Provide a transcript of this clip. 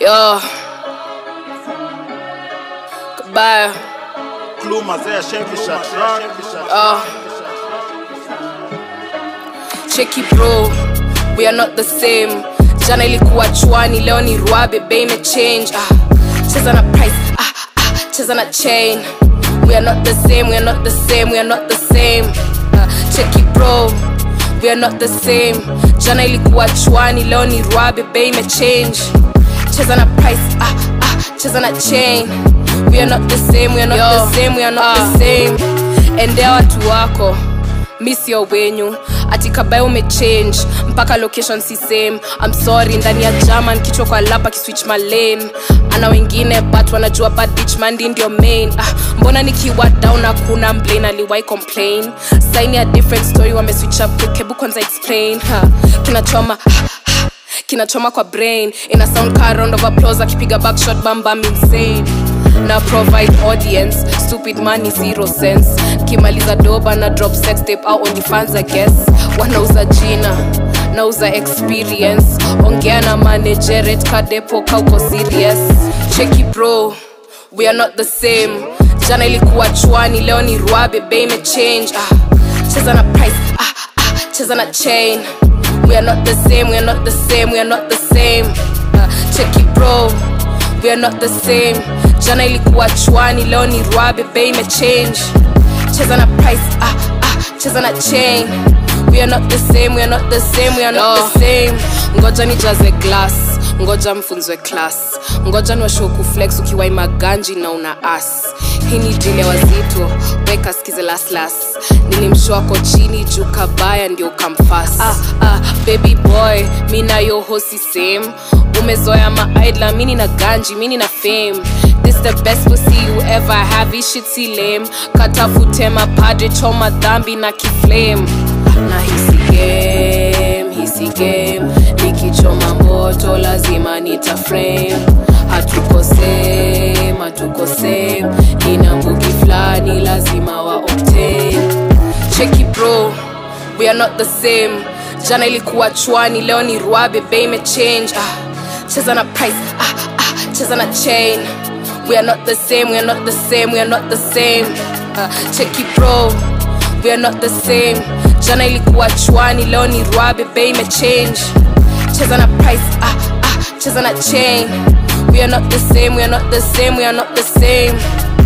Yo. Goodbye. Checky bro, we are not the same. Jana ilikuwa chwani, leo ni ruabe, bae me change. Cheza na price, cheza na chain. We are not the same, we are not the same, we are not the same. Checky bro, we are not the same. Jana ilikuwa chwani, leo ni ruabe, bae me change. Cheza na price, cheza na chain. We are not the same, we are not the same, we are not the same. Endea watu wako, miss your wenyu. Ati kabaye umechange, mpaka location si same. I'm sorry, ndani ya German, kichwa kwa lapa kiswitch my lane. Ana wengine, but wanajua bad bitch mandi ndio main. Mbona nikiwa down na kuna mblane, aliwai complain. Sign a different story, wame switch up quick, hebu kwanza explain. Kinachoma kwa brain. In a sound car, round of applause, akipiga backshot, bam bam insane. Now provide audience, stupid money, 0 cents. Kimaliza doba na drop sex tape out on the fans I guess. Wanauza jina, nauza experience. Ongea na manageret kadepo kauko serious. Checky bro, we are not the same. Jana ilikuwa chwani, leo ni ruabe, bae me change. Cheza na price, cheza na chain. We are not the same, we are not the same, we are not the same. Checky bro, we are not the same. Jana ilikuwa chwani, leo ni ruabe, bae me change. Cheza na price, cheza na chain. We are not the same, we are not the same, we are not the same. Ngoja nijaze glass, ngoja mfunzwe class. Ngoja niwashow kuflex ukiwai maganji na una ass. Hii ni deal ya wazito, weka skize last. Nilimshow ako chini, juu kabaya ndio kamfast. Baby boy, mina yo hosi same. Umezoea ma-idla, mini na ganji, mini na fame. This the best pussy you ever have, this shit si lame. Katafute mapadre, choma dhambi na kiflame. Na hisi game, nikichoma moto lazima nita frame. Hatuko same, nina mbugi flani lazima wa obtain. Checky bro, we are not the same. Jana ilikuwa chwani, leo ni ruabe, bae me change. Cheza na price, cheza na chain. We are not the same, we are not the same, we are not the same. Checky bro, we are not the same. Jana ilikuwa chwani, leo ni ruabe, bae me change. Cheza na price, cheza na chain. We are not the same, we are not the same, we are not the same.